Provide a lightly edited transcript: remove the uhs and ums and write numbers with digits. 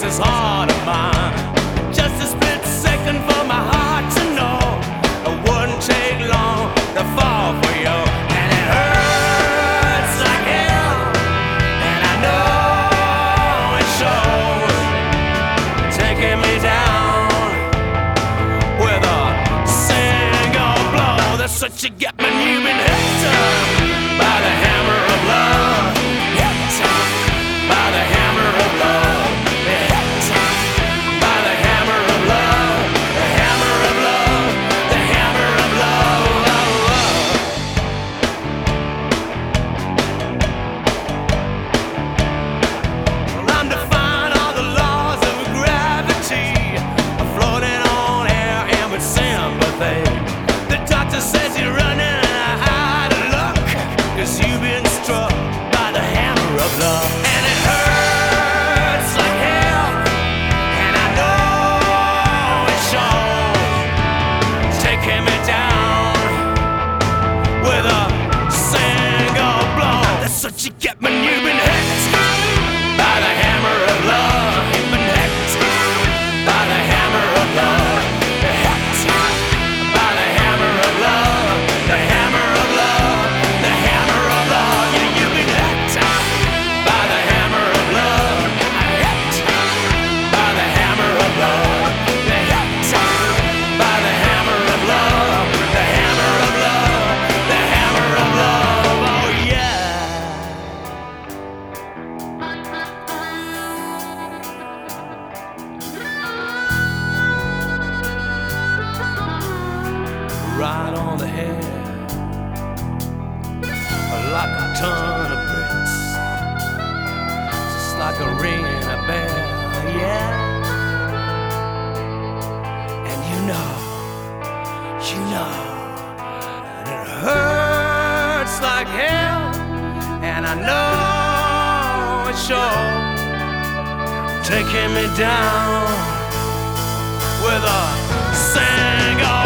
this heart of mine. Just a split second for my heart to know it wouldn't take long to fall for you. And it hurts like hell, and I know it shows, taking me down with a single blow. That's what you get when you've been hit by the hammer of love. Hit by the hammer of love. Hit by the hammer of love. The hammer of love. The hammer of love. Well, I'm defying all the laws of gravity, floating on air and with sympathy. The doctor says you're running out of luck, 'cause you've been struck by the hammer of love. And it hurts like hell, and I know it shows, taking me down with a single blow. That's what you get when you've been hit by the hammer of love. You've been hit by the hammer of love. Hit by the hammer of love. The hammer of love. The hammer of love. Yeah, you've been hit by the hammer of love. Hit by the hammer of love. The hit by the hammer of love. The hammer of love. The hammer of love. Oh yeah. Right on the head, like a ton of bricks, just like a ringing a bell, yeah. And you know, and it hurts like hell, and I know it's sure taking me down with a single